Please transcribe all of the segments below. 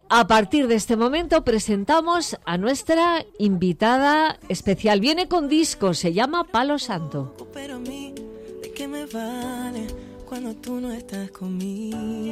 a partir de este momento presentamos a nuestra invitada especial. Viene con disco, se llama Palo Santo. Pero a mí, ¿de qué me vale cuando tú no estás conmigo?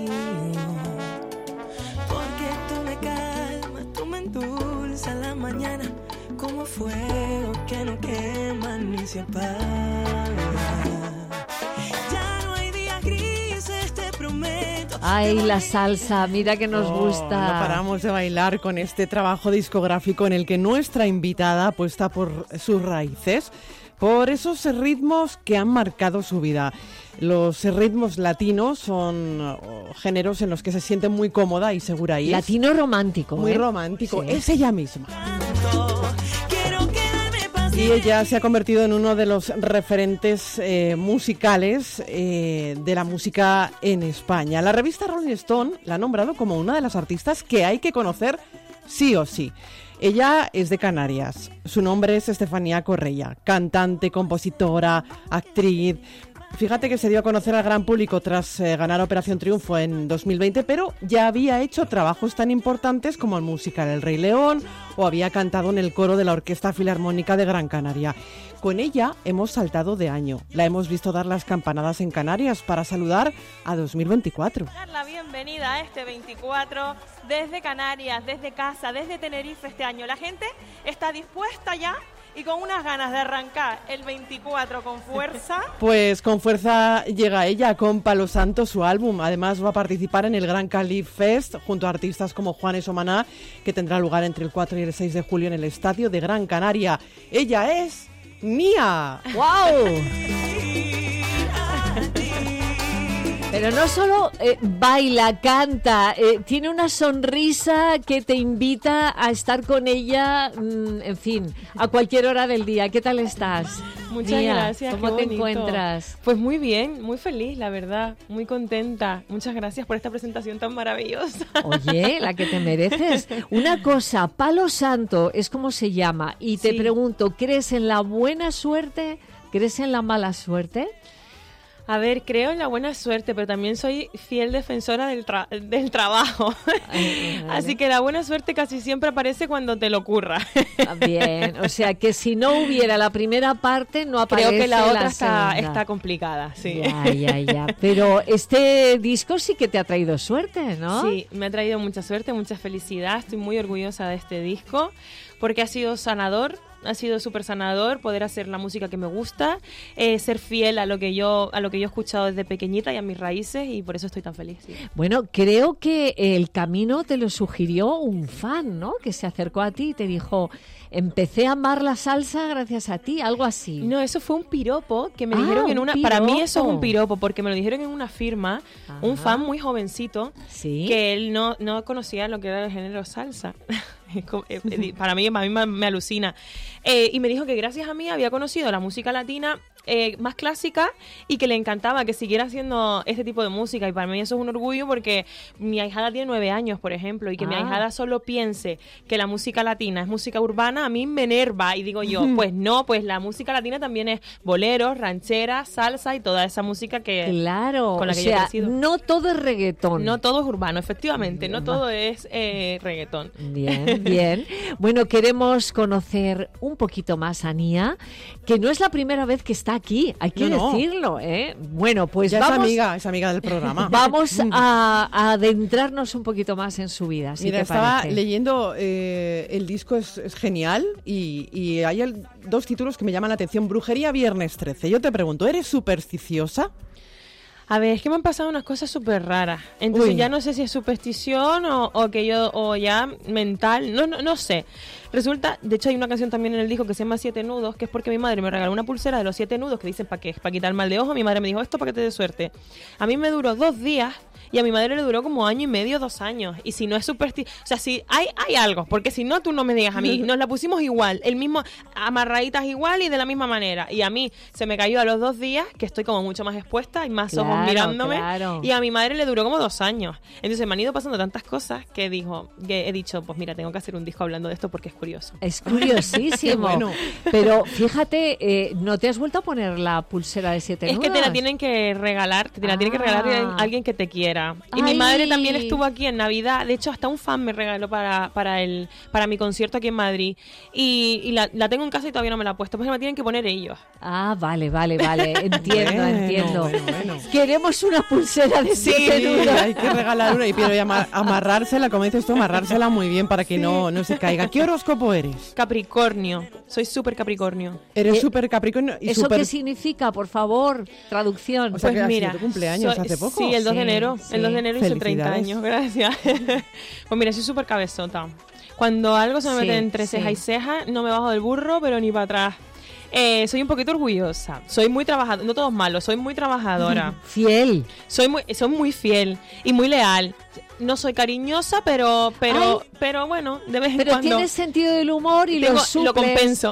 Porque tú me calmas, tú me endulzas la mañana como fuego que no quema ni se apaga. Ya no hay días grises, te prometo. Ay, la salsa, mira que nos gusta. No paramos de bailar con este trabajo discográfico en el que nuestra invitada apuesta por sus raíces, por esos ritmos que han marcado su vida. Los ritmos latinos son géneros en los que se siente muy cómoda y segura ahí. Latino romántico. Muy romántico, sí. Es ella misma. Y ella se ha convertido en uno de los referentes musicales de la música en España. La revista Rolling Stone la ha nombrado como una de las artistas que hay que conocer sí o sí. Ella es de Canarias. Su nombre es Estefanía Correia, cantante, compositora, actriz. Fíjate que se dio a conocer al gran público tras ganar Operación Triunfo en 2020, pero ya había hecho trabajos tan importantes como el musical El Rey León o había cantado en el coro de la Orquesta Filarmónica de Gran Canaria. Con ella hemos saltado de año. La hemos visto dar las campanadas en Canarias para saludar a 2024. Dar la bienvenida a este 24 desde Canarias, desde casa, desde Tenerife este año. La gente está dispuesta ya y con unas ganas de arrancar el 24 con fuerza. Pues con fuerza llega ella con Palo Santo, su álbum. Además va a participar en el Gran Cali Fest junto a artistas como Juanes o Maná, que tendrá lugar entre el 4 y el 6 de julio en el Estadio de Gran Canaria. Ella es Nia. ¡Wow! Pero no solo baila, canta, tiene una sonrisa que te invita a estar con ella, en fin, a cualquier hora del día. ¿Qué tal estás? Muchas Nia, gracias. ¿cómo qué te bonito. encuentras? Pues muy bien, muy feliz, la verdad, muy contenta. Muchas gracias por esta presentación tan maravillosa. Oye, la que te mereces. Una cosa, Palo Santo es como se llama. Y te pregunto, ¿crees en la buena suerte? ¿Crees en la mala suerte? A ver, creo en la buena suerte, pero también soy fiel defensora del trabajo. Vale. Así que la buena suerte casi siempre aparece cuando te lo ocurra. Bien, o sea que si no hubiera la primera parte, no aparece Creo que la otra segunda. está complicada, sí. Ya. Pero este disco sí que te ha traído suerte, ¿no? Sí, me ha traído mucha suerte, mucha felicidad. Estoy muy orgullosa de este disco porque ha sido sanador. Ha sido súper sanador poder hacer la música que me gusta, ser fiel a lo que yo he escuchado desde pequeñita y a mis raíces, y por eso estoy tan feliz. Sí. Bueno, creo que el camino te lo sugirió un fan, ¿no? Que se acercó a ti y te dijo, empecé a amar la salsa gracias a ti, algo así. No, eso fue un piropo que me dijeron en una... piropo. Para mí eso es un piropo, porque me lo dijeron en una firma, Ajá. un fan muy jovencito, ¿Sí? que él no conocía lo que era el género salsa. Para mí me alucina. Y me dijo que gracias a mí había conocido la música latina más clásica y que le encantaba que siguiera haciendo este tipo de música, y para mí eso es un orgullo porque mi ahijada tiene 9 años, por ejemplo, y que mi ahijada solo piense que la música latina es música urbana, a mí me enerva, y digo yo, pues no, pues la música latina también es boleros, rancheras, salsa y toda esa música que Claro, con la que o yo he sea, crecido. no todo es reggaetón. No todo es urbano, efectivamente, no todo es reggaetón. Bien. Bueno, queremos conocer un poquito más a Nia, que no es la primera vez que está aquí, hay que decirlo, ¿eh? Bueno, pues ya vamos... es amiga del programa. Vamos a adentrarnos un poquito más en su vida, si Mira, te estaba parece. leyendo, el disco es genial y hay dos títulos que me llaman la atención. Brujería Viernes 13. Yo te pregunto, ¿eres supersticiosa? A ver, es que me han pasado unas cosas súper raras. Entonces Uy. ya no sé si es superstición o ya mental, no sé. Resulta, de hecho hay una canción también en el disco que se llama 7 nudos, que es porque mi madre me regaló una pulsera de los 7 nudos que dicen para qué, para quitar el mal de ojo. Mi madre me dijo, esto para que te dé suerte. A mí me duró 2 días y a mi madre le duró como 1 año y medio, 2 años. Y si no es superstición, o sea, si hay algo, porque si no, tú no me digas a mí, nos la pusimos igual, el mismo, amarraditas igual y de la misma manera. Y a mí se me cayó a los 2 días, que estoy como mucho más expuesta, hay más ojos mirándome. Claro. Y a mi madre le duró como 2 años. Entonces me han ido pasando tantas cosas que he dicho, pues mira, tengo que hacer un disco hablando de esto porque es curioso. Es curiosísimo. Qué bueno. Pero fíjate, ¿no te has vuelto a poner la pulsera de 7 nudos? Es que te la tienen que regalar, alguien que te quiera. Y mi Ay. madre también estuvo aquí en Navidad. De hecho, hasta un fan me regaló para mi concierto aquí en Madrid. Y la tengo en casa y todavía no me la he puesto, pues me la tienen que poner ellos. Ah, vale. Entiendo, Bueno, entiendo. bueno. Queremos una pulsera de 7 Sí, nudos. hay que regalar una, pero y amarrársela, como dices tú, amarrársela muy bien para que no se caiga. ¿Qué horóscopo eres? Capricornio. Soy súper Capricornio. Eres súper Capricornio y ¿Eso súper... qué significa, por favor? Traducción. O sea, que Pues ha sido mira, tu cumpleaños hace poco. Sí, el 2 de Sí, enero. sí. El 2 de enero hice 30 Felicidades. años, gracias. Pues mira, soy súper cabezota. Cuando algo se me mete Sí, entre sí. ceja y ceja, no me bajo del burro, pero ni para atrás. Soy un poquito orgullosa. Soy muy trabajadora. No todo es malo, soy muy trabajadora. Fiel. soy muy fiel y muy leal. No soy cariñosa, pero bueno, de vez en Pero cuando tienes sentido del humor y tengo- lo suples. lo compenso.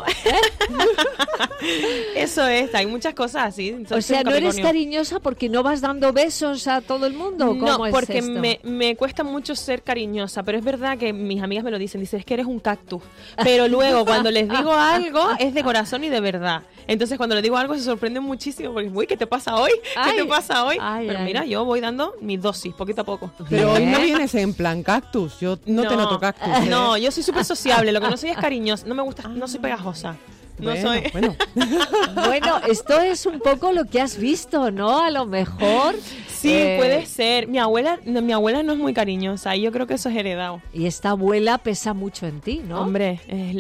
Eso es, hay muchas cosas así. O Soy sea, un no eres Capricornio. cariñosa porque no vas dando besos a todo el mundo. ¿Cómo No, es porque esto? me cuesta mucho ser cariñosa, pero es verdad que mis amigas me lo dicen, es que eres un cactus. Pero luego cuando les digo algo es de corazón y de verdad. Entonces cuando les digo algo se sorprenden muchísimo porque, uy, ¿qué te pasa hoy? ¿Qué te Ay, pasa hoy? ay, Pero ay. mira, yo voy dando mi dosis, poquito a poco. Pero hoy no Bien. vienes en plan cactus. Yo no te noto cactus. ¿eh? No, yo soy súper sociable, lo que no soy es cariñosa, no me gusta, no soy pegajosa. No Bueno, soy. bueno. Bueno, esto es un poco lo que has visto, ¿no? A lo mejor. Sí, puede ser. Mi abuela no es muy cariñosa y yo creo que eso es heredado. Y esta abuela pesa mucho en ti, ¿no? Hombre,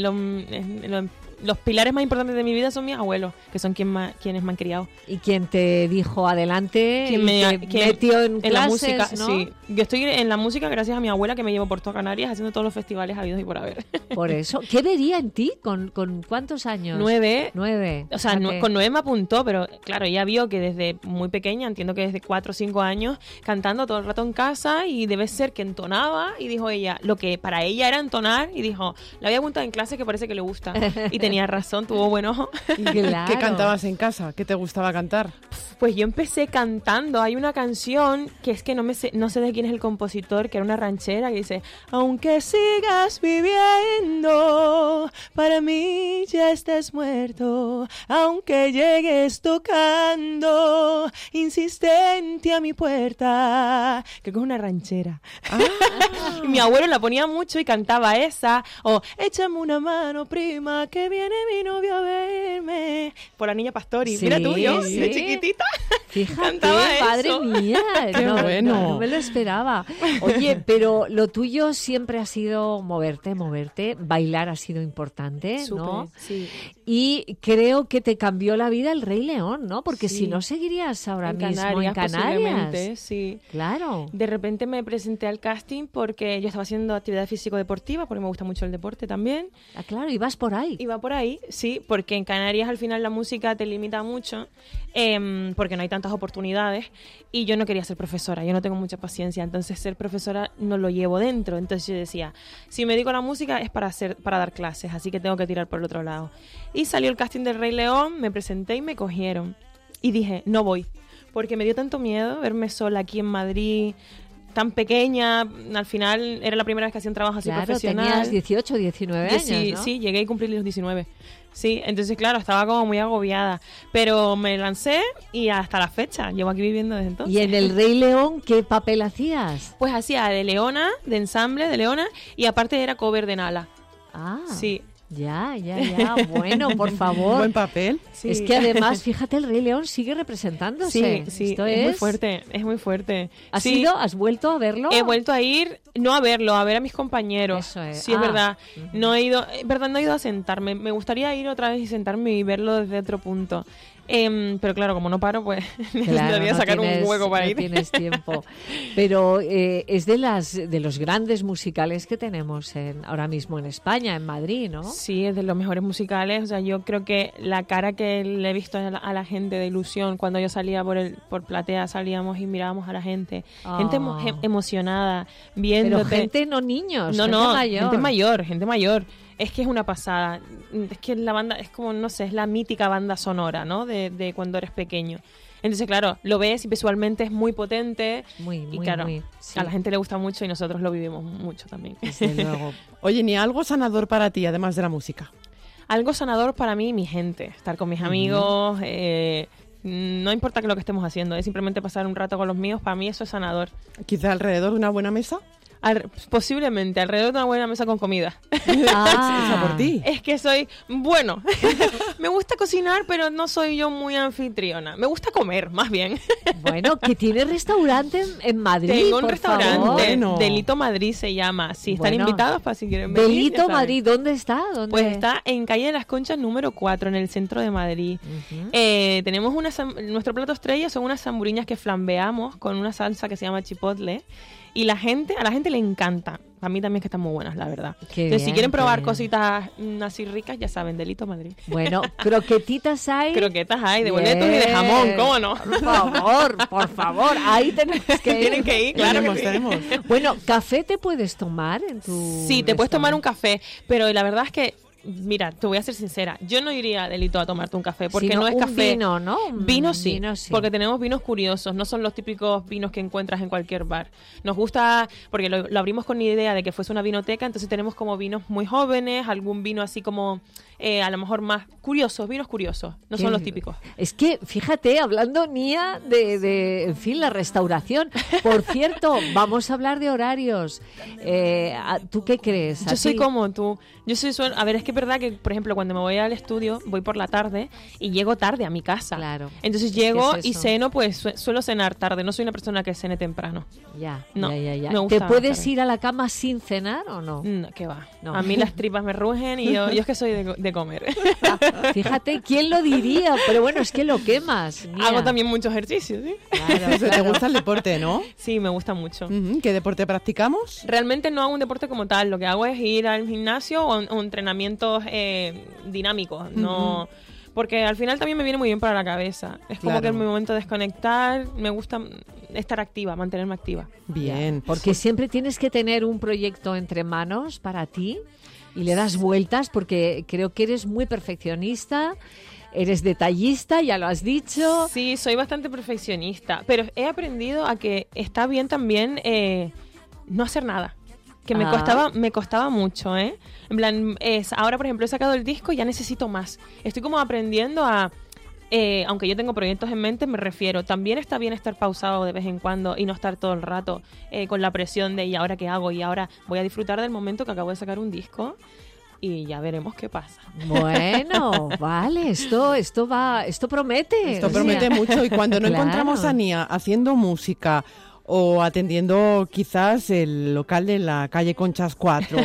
los pilares más importantes de mi vida son mis abuelos, que son quienes me han criado. Y quien te dijo adelante, Quien y te metió en la clases, música, ¿no? sí. Yo estoy en la música gracias a mi abuela que me llevó por toda Canarias haciendo todos los festivales habidos y por haber. Por eso. ¿Qué vería en ti? ¿Con cuántos años? 9. 9. O sea, Fíjate. con 9 me apuntó, pero claro, ella vio que desde muy pequeña, entiendo que desde 4 o 5 años, cantando todo el rato en casa y debe ser que entonaba y dijo ella, lo que para ella era entonar y dijo, la voy a apuntar en clase que parece que le gusta. Y tenía razón, tuvo buen ojo. Claro. ¿Qué cantabas en casa? ¿Qué te gustaba cantar? Pues yo empecé cantando, hay una canción que es que no sé de quién es el compositor, que era una ranchera que dice, aunque sigas viviendo, para mí ya estás muerto, aunque llegues tocando, insistente a mi puerta, creo que es una ranchera. Y mi abuelo la ponía mucho y cantaba esa, o échame una mano prima, que viene mi novio a verme, por la niña Pastori, Sí, mira tú, yo, sí. de chiquitita. Fíjate, Cantaba madre eso. mía. Qué bueno. No me lo esperaba. Oye, pero lo tuyo siempre ha sido moverte. Bailar ha sido importante, ¿no? Súper, sí. Y creo que te cambió la vida el Rey León, ¿no? Porque Sí. si no seguirías ahora En mismo Canarias, en Canarias. posiblemente, sí. Claro. De repente me presenté al casting porque yo estaba haciendo actividad físico-deportiva, porque me gusta mucho el deporte también. Ah, claro, y vas por ahí. Iba por ahí, sí, porque en Canarias al final la música te limita mucho, porque no hay tantas oportunidades, y yo no quería ser profesora, yo no tengo mucha paciencia, entonces ser profesora no lo llevo dentro, entonces yo decía, si me dedico a la música es para dar clases, así que tengo que tirar por el otro lado. Y salió el casting del Rey León, me presenté y me cogieron, y dije, no voy, porque me dio tanto miedo verme sola aquí en Madrid, tan pequeña, al final era la primera vez que hacía un trabajo así Claro, profesional. tenías 18, 19 Yo años, sí, ¿no? sí, llegué a cumplir los 19. Sí, entonces claro, estaba como muy agobiada. Pero me lancé y hasta la fecha, llevo aquí viviendo desde entonces. Y en el Rey León, ¿qué papel hacías? Pues hacía de Leona, de ensamble de Leona, y aparte era cover de Nala. Ah, Sí. ya. Bueno, por favor. Buen papel. Sí. Es que además, fíjate, el Rey León sigue representándose. Sí, Esto es muy fuerte, es muy fuerte. ¿Has Sí, ido? ¿Has vuelto a verlo? He vuelto a ir, no a verlo, a ver a mis compañeros. Eso es. Sí, es Ah. verdad. No he ido, no he ido a sentarme. Me gustaría ir otra vez y sentarme y verlo desde otro punto. Pero claro, como no paro, pues necesitaría no sacar tienes- un hueco para no ir. tienes tiempo. Pero es de los grandes musicales que tenemos ahora mismo en España, en Madrid, ¿no? Sí, es de los mejores musicales. O sea, yo creo que la cara que le he visto a la gente de ilusión cuando yo salía por Platea, salíamos y mirábamos a la gente. Gente emocionada, viéndote. Pero gente, no niños, No, gente no, mayor. gente mayor. Es que es una pasada. Es que la banda es como, no sé, es la mítica banda sonora, ¿no? De cuando eres pequeño. Entonces, claro, lo ves y visualmente es muy potente. Muy, Y claro, sí. a la gente le gusta mucho y nosotros lo vivimos mucho también. Desde luego. Oye, ¿ni algo sanador para ti, además de la música? Algo sanador para mí, mi gente. Estar con mis amigos, no importa que lo que estemos haciendo, es simplemente pasar un rato con los míos. Para mí eso es sanador. Quizá alrededor de una buena mesa. Posiblemente, alrededor de una buena mesa con comida. Esa por ti. Es que soy, bueno, me gusta cocinar, pero no soy yo muy anfitriona. Me gusta comer, más bien. Bueno, que tiene restaurante en Madrid. Tengo un por restaurante, favor. Bueno. Delito Madrid se llama. Sí, están Bueno. invitados para si quieren venir. ya Delito saben. Madrid, ¿dónde está? ¿Dónde? Pues está en calle de las Conchas número 4, en el centro de Madrid. Ujú. Tenemos nuestro plato estrella son unas zamburiñas que flambeamos con una salsa que se llama chipotle. Y a la gente le encanta. A mí también que están muy buenas, la verdad. Qué Entonces, si bien, quieren qué probar bien. cositas así ricas, ya saben, Delito Madrid. Bueno, croquetitas hay. Croquetas hay, de boletos y de jamón, ¿cómo no? Por favor, ahí tenemos que ir. Tienen que ir, claro que sí. Tenemos. Bueno, ¿café te puedes tomar en tu Sí, te puedes tomar un restaurante? café, pero la verdad es que, mira, te voy a ser sincera, yo no iría a Delito a tomarte un café, porque Sino no es un café. vino, ¿no? Un Vino sí, vino sí. porque tenemos vinos curiosos, no son los típicos vinos que encuentras en cualquier bar. Nos gusta, porque lo abrimos con la idea de que fuese una vinoteca, entonces tenemos como vinos muy jóvenes, algún vino así como a lo mejor más curiosos, vinos curiosos, no son Qué- los típicos. Es que, fíjate, hablando, Nia, en fin, la restauración. Por cierto, vamos a hablar de horarios. ¿Tú qué crees? ¿A Yo soy ti? como tú. A ver, es que es verdad que, por ejemplo, cuando me voy al estudio, voy por la tarde y llego tarde a mi casa. Claro. Entonces Es que llego es y eso. ceno, pues suelo cenar tarde. No soy una persona que cene temprano. Ya, No, ya. me gusta ¿Te puedes tarde. ir a la cama sin cenar o no? No, ¿qué va? No. A mí las tripas me rugen y yo es que soy de comer. Fíjate, ¿quién lo diría? Pero bueno, es que lo quemas. Nia. Hago también mucho ejercicio, ¿sí? Claro, ¿Te claro. gusta el deporte, no? Sí, me gusta mucho. Ujú, ¿qué deporte practicamos? Realmente no hago un deporte como tal, lo que hago es ir al gimnasio o entrenamientos dinámicos, no, porque al final también me viene muy bien para la cabeza. Es como Claro. que en mi momento de desconectar, me gusta estar activa, mantenerme activa. Bien. Porque siempre tienes que tener un proyecto entre manos para ti y le das vueltas porque creo que eres muy perfeccionista, eres detallista, ya lo has dicho. Sí, soy bastante perfeccionista, pero he aprendido a que está bien también no hacer nada. Que me costaba mucho, ¿eh? En plan, ahora, por ejemplo, he sacado el disco y ya necesito más. Estoy como aprendiendo a... aunque yo tengo proyectos en mente, me refiero, también está bien estar pausado de vez en cuando y no estar todo el rato con la presión de ¿y ahora qué hago? Y ahora voy a disfrutar del momento que acabo de sacar un disco y ya veremos qué pasa. Bueno, vale, esto promete. Esto o sea, promete mucho y cuando no claro. encontramos a Nia haciendo música o atendiendo quizás el local de la calle Conchas 4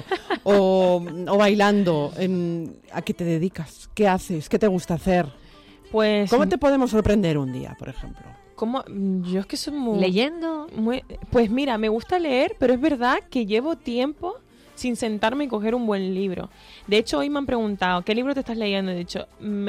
o bailando, ¿a qué te dedicas? ¿Qué haces? ¿Qué te gusta hacer? Pues, ¿Cómo te podemos sorprender un día, por ejemplo? yo es que soy muy... Leyendo. Pues mira, me gusta leer, pero es verdad que llevo tiempo sin sentarme y coger un buen libro. De hecho, hoy me han preguntado, ¿qué libro te estás leyendo? He dicho,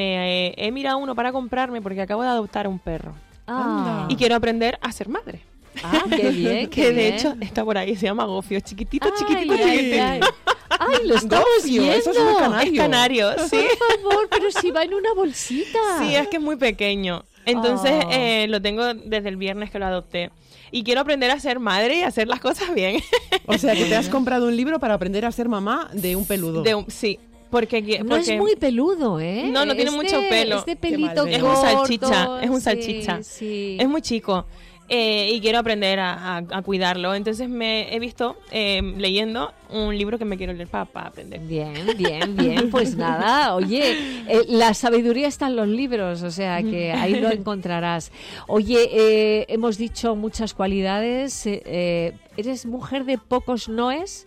he mirado uno para comprarme porque acabo de adoptar a un perro. Ah, Y quiero aprender a ser madre. qué bien. Que qué de bien. hecho está por ahí, se llama Gofio, chiquitito, Ay, chiquitito, ay, chiquitito. ay. Ay, lo estamos Gofio, viendo. eso es un canario. Es canario, sí. Por favor, pero si va en una bolsita. Sí, es que es muy pequeño. Entonces Oh. lo tengo desde el viernes que lo adopté. Y quiero aprender a ser madre y a hacer las cosas bien. O sea, que te has comprado un libro para aprender a ser mamá de un peludo. Sí, porque... No es muy peludo, ¿eh? No, no tiene Es mucho pelo. Es de Qué pelito mal Es veo. un corto. salchicha, es un sí, salchicha. sí. Es muy chico. Y quiero aprender a cuidarlo. Entonces he visto leyendo un libro que me quiero leer para aprender. Bien. Pues nada, oye, la sabiduría está en los libros, o sea que ahí lo encontrarás. Oye, hemos dicho muchas cualidades. ¿Eres mujer de pocos noes?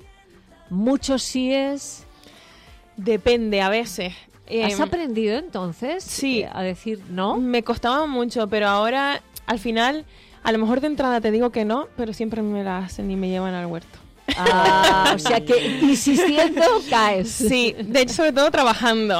¿Muchos síes? Depende, a veces. ¿Has aprendido entonces sí. a decir no? Me costaba mucho, pero ahora, al final, a lo mejor de entrada te digo que no, pero siempre me la hacen y me llevan al huerto. Ah, o sea que insistiendo caes. Sí, de hecho, sobre todo trabajando.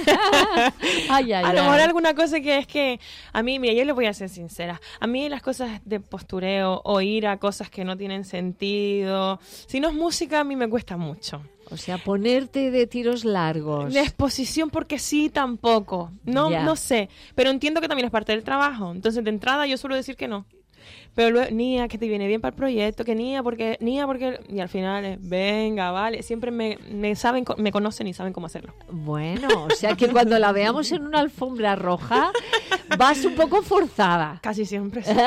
Ay, A lo mejor alguna cosa que es que a mí, mira, yo le voy a ser sincera, a mí las cosas de postureo o ir a cosas que no tienen sentido, si no es música, a mí me cuesta mucho. O sea, ponerte de tiros largos. De exposición porque sí, tampoco. No sé. Pero entiendo que también es parte del trabajo. Entonces, de entrada, yo suelo decir que no. Pero luego, Nia, que te viene bien para el proyecto, que Nia, porque... Y al final, venga, vale. Siempre me conocen y saben cómo hacerlo. Bueno, o sea que cuando la veamos en una alfombra roja, vas un poco forzada. Casi siempre sí.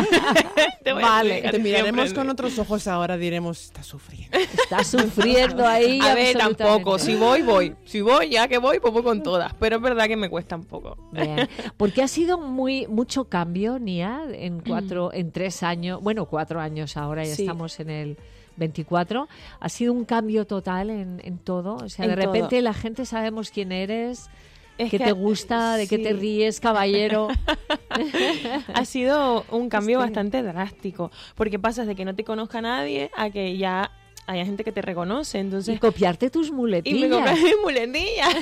Vale, te miraremos con otros ojos ahora, diremos, está sufriendo. Está sufriendo ahí. A ver, tampoco. Si voy. Si voy, ya que voy, pues voy con todas. Pero es verdad que me cuesta un poco. Bien. Porque ha sido mucho cambio, Nia, en 3 años, bueno, 4 años ahora, ya estamos en el 24. Ha sido un cambio total en todo. O sea, de repente la gente sabemos quién eres, qué te gusta, de qué te ríes, caballero. Ha sido un cambio bastante drástico, porque pasas de que no te conozca nadie a que ya haya gente que te reconoce. Entonces, y copiarte tus muletillas. Y me copié mis muletillas.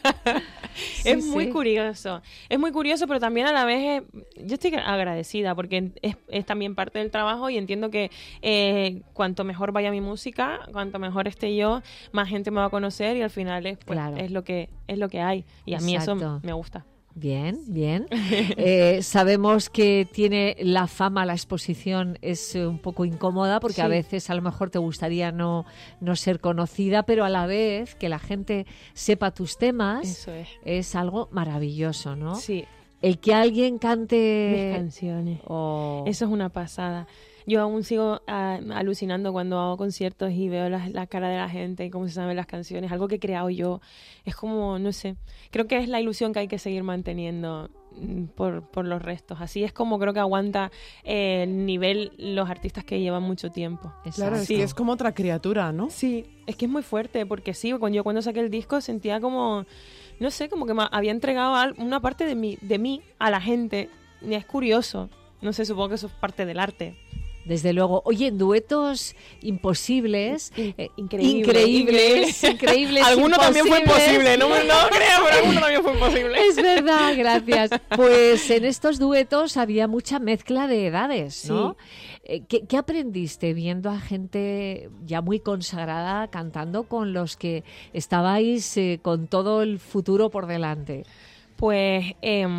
Es muy curioso. Es muy curioso, pero también a la vez yo estoy agradecida porque es también parte del trabajo y entiendo que cuanto mejor vaya mi música, cuanto mejor esté yo, más gente me va a conocer y al final es lo que hay. Y a mí eso me gusta. Bien, bien. Sabemos que tiene la fama, la exposición es un poco incómoda porque a veces a lo mejor te gustaría no ser conocida, pero a la vez que la gente sepa tus temas, eso es algo maravilloso, ¿no? Sí. El que alguien cante... mis canciones. Eso es una pasada. Yo aún sigo alucinando cuando hago conciertos y veo la cara de la gente y cómo se saben las canciones, algo que he creado yo. Es como, no sé, creo que es la ilusión que hay que seguir manteniendo por los restos. Así es como creo que aguanta el nivel los artistas que llevan mucho tiempo. Claro, es que es como otra criatura, ¿no? Sí, es que es muy fuerte porque sí, cuando saqué el disco sentía como, no sé, como que me había entregado una parte de mí a la gente. Y es curioso, no sé, supongo que eso es parte del arte. Desde luego. Oye, en duetos imposibles, increíbles. Alguno también fue imposible, no creo, pero alguno también fue imposible. Es verdad, gracias. Pues en estos duetos había mucha mezcla de edades, ¿no? Sí. ¿Qué aprendiste viendo a gente ya muy consagrada cantando con los que estabais con todo el futuro por delante? Pues...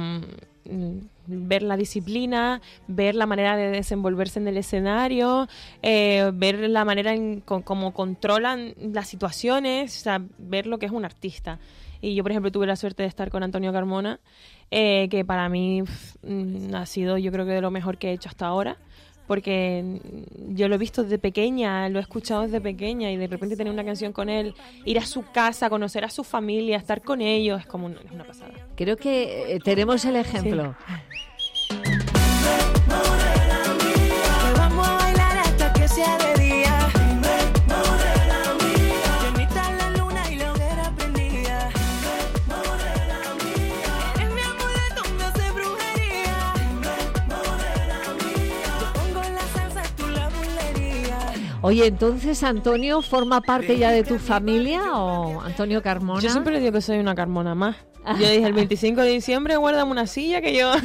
ver la disciplina, ver la manera de desenvolverse en el escenario, ver la manera en cómo controlan las situaciones, o sea, ver lo que es un artista. Y yo, por ejemplo, tuve la suerte de estar con Antonio Carmona, que para mí ha sido, yo creo que de lo mejor que he hecho hasta ahora, porque yo lo he visto desde pequeña, lo he escuchado desde pequeña y de repente tener una canción con él, ir a su casa, conocer a su familia, estar con ellos, es como es una pasada. Creo que tenemos el ejemplo. Sí. Vamos a bailar hasta que sea de día. Llenita la luna y la hoguera prendida. Eres mi amuleto, me hace brujería. Yo pongo la salsa, tú la bulería. Oye, entonces Antonio forma parte ya de tu familia o Antonio Carmona. Yo siempre digo que soy una Carmona más. Yo dije el 25 de diciembre guárdame una silla que yo...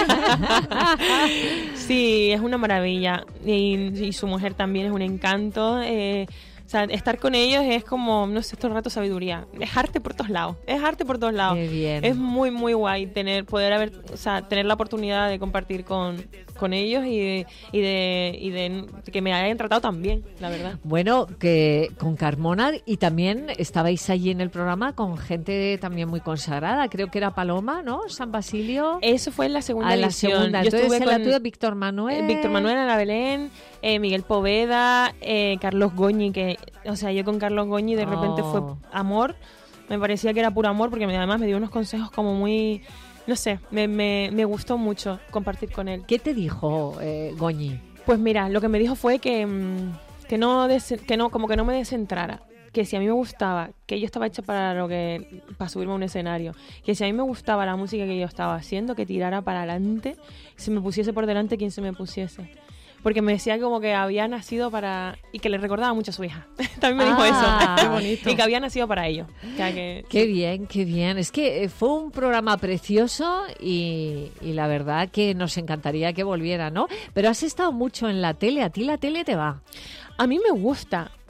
Sí, es una maravilla. Y su mujer también es un encanto. O sea, estar con ellos es como, no sé, todo el rato sabiduría. Es arte por todos lados. Es arte por todos lados. Qué bien. Es muy, muy guay tener la oportunidad de compartir con ellos y de que me hayan tratado tan bien, la verdad. Bueno, que con Carmona y también estabais allí en el programa con gente también muy consagrada. Creo que era Paloma, ¿no? San Basilio. Eso fue en la segunda edición. La segunda. Yo entonces estuve en la tuya Víctor Manuel. Víctor Manuel, Ana Belén, Miguel Poveda, Carlos Goñi, que, o sea, yo con Carlos Goñi de repente fue amor. Me parecía que era puro amor porque además me dio unos consejos como muy... No sé, me gustó mucho compartir con él. ¿Qué te dijo Goñi? Pues mira, lo que me dijo fue que no me descentrara. Que si a mí me gustaba, que yo estaba hecha para subirme a un escenario, que si a mí me gustaba la música que yo estaba haciendo, que tirara para adelante, se me pusiese por delante quien se me pusiese. Porque me decía como que había nacido para... Y que le recordaba mucho a su hija. También me dijo eso. Qué bonito. Y que había nacido para ello. Qué bien, qué bien. Es que fue un programa precioso y la verdad que nos encantaría que volviera, ¿no? Pero has estado mucho en la tele. ¿A ti la tele te va? A mí me gusta,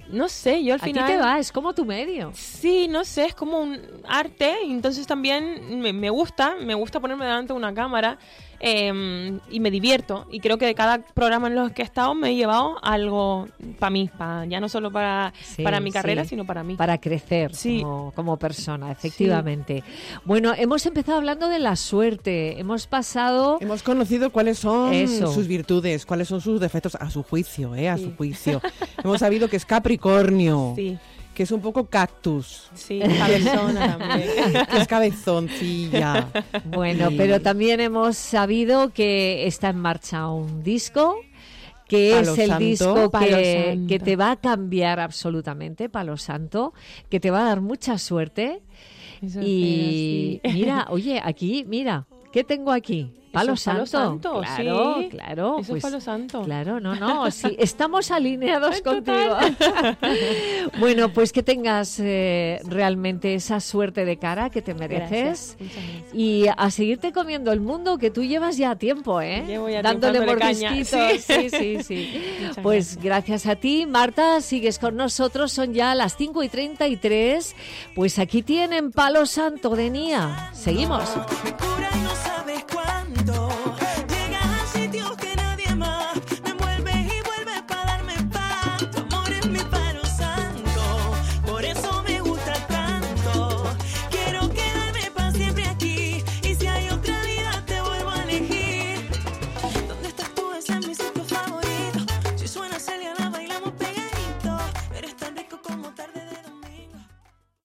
no sé, yo al final... A ti te va, es como tu medio. Sí, no sé, es como un arte, entonces también me gusta ponerme delante de una cámara y me divierto. Y creo que de cada programa en los que he estado me he llevado algo para mí, ya no solo para mi carrera, sino para mí. Para crecer como persona, efectivamente. Sí. Bueno, hemos empezado hablando de la suerte, hemos conocido cuáles son sus virtudes, cuáles son sus defectos, a su juicio, su juicio. Hemos sabido que es Capricornio. Sí. Que es un poco cactus. Sí, cabezona también. Que es cabezoncilla. Bueno, pero también hemos sabido que está en marcha un disco, que es el disco que te va a cambiar absolutamente, Palo Santo, que te va a dar mucha suerte. Eso y mira, oye, aquí, mira, ¿qué tengo aquí? Palo Santo. Claro, sí. Claro. Eso es Palo Santo. Claro, no, sí, estamos alineados contigo. Bueno, pues que tengas realmente esa suerte de cara que te mereces. Gracias. Y a seguirte comiendo el mundo, que tú llevas ya tiempo, Llevo ya dándole mordisquitos. Sí. Sí. Pues gracias a ti, Marta, sigues con nosotros, son ya las 5:33. Pues aquí tienen Palo Santo de Nia. Seguimos.